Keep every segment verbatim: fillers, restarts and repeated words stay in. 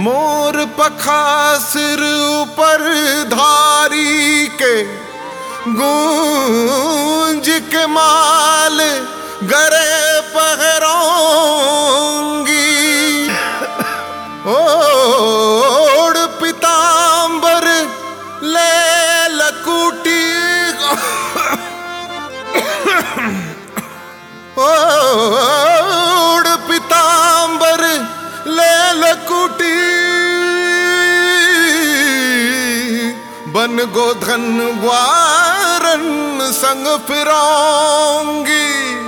मोर पखा सिर ऊपर धारी के, गूंज के माल गरे पहरोंगी। ओढ़ पीतांबर ले लकुटी, ओढ़ पीतांबर ले लकुटी, बन गोधन वारन संग फिरोंगी।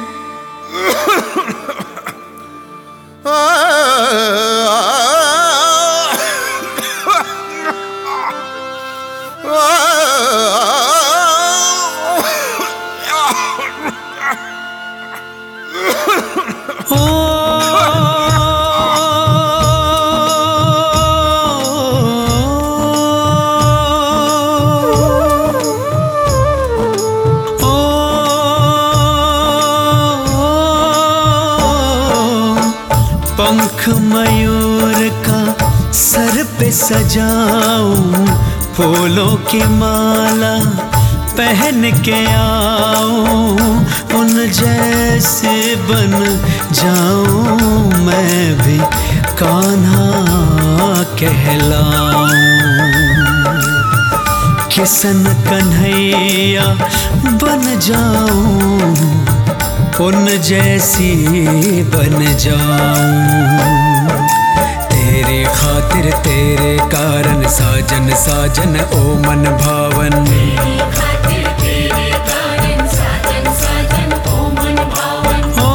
आ, पंख मयूर का सर पे सजाऊं, फूलों की माला पहन के आऊं, उन जैसे बन जाऊं मैं भी कान्हा कहलाऊं। किसन कन्हैया बन जाऊं, उन जैसी बन जाऊं। तेरे खातिर तेरे कारण साजन साजन ओ मन भावन, तेरे खातिर तेरे कारण साजन साजन ओ मन भावन। ओ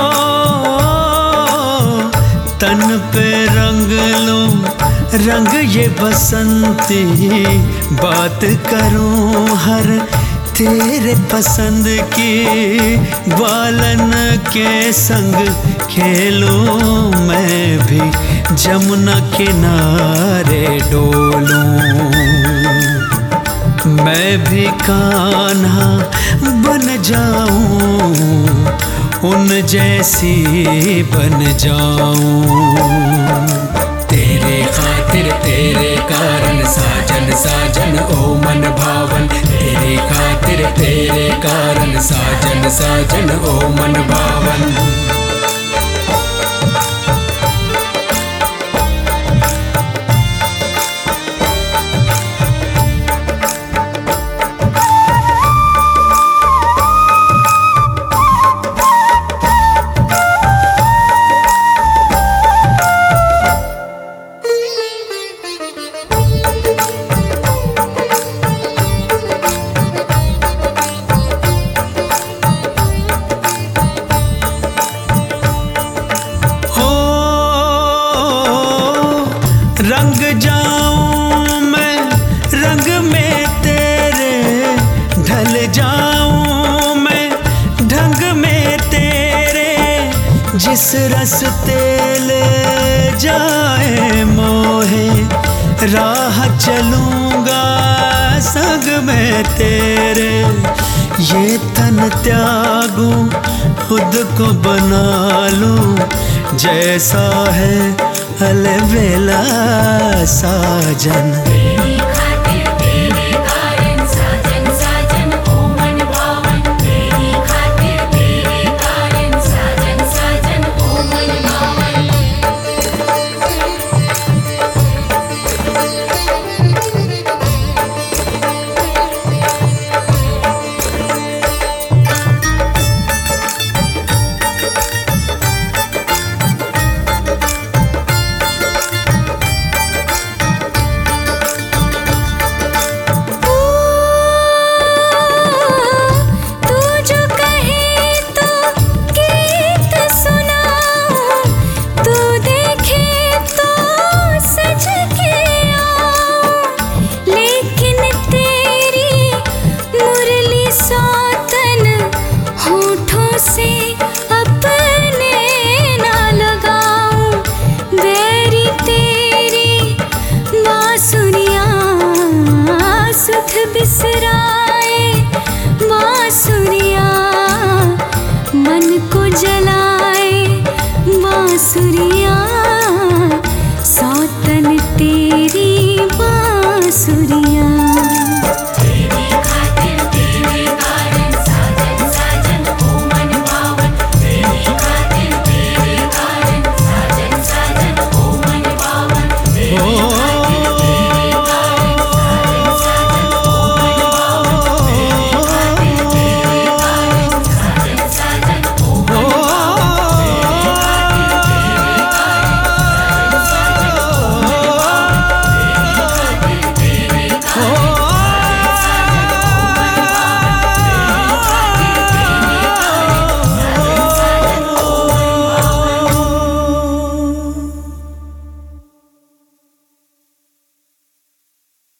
तन पे रंग लो रंग ये बसंती, बात करूं हर तेरे पसंद की, बालन के संग खेलूं मैं भी जमुना किनारे डोलूं। मैं भी कान्हा बन जाऊं, उन जैसी बन जाऊं। तेरे खातिर तेरे कारण साजन साजन ओ मन भावन, तेरे खातिर तेरे कारण साजन साजन ओ मन भावन। रंग जाऊं मैं रंग में तेरे, ढल जाऊं मैं ढंग में तेरे, जिस रास्ते ले जाए मोहे राह चलूंगा संग में तेरे। ये तन त्यागूं खुद को बना लूं, जैसा है अलबेला साजन। तेरे खातिर तेरे कारण साजन साजन ओ मन भावन, तेरे खातिर तेरे कारण साजन साजन ओ मन भावन। बिसराए बांसुरिया, मन को जलाए बांसुरिया, सौतन तेरी बांसुरिया।